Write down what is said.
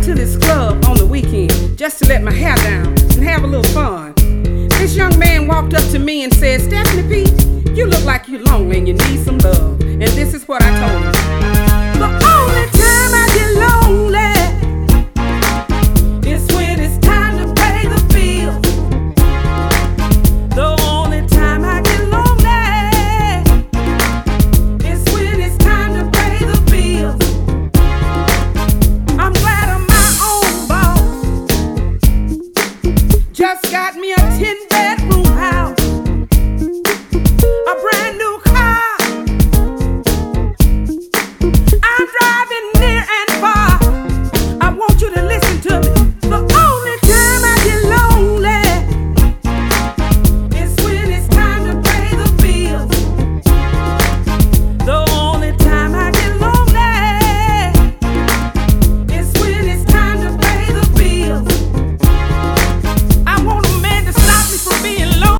to this club on the weekend just to let my hair down and have a little fun. This young man walked up to me and said, "Stephanie Peach, you look like you're lonely and you need some love. And this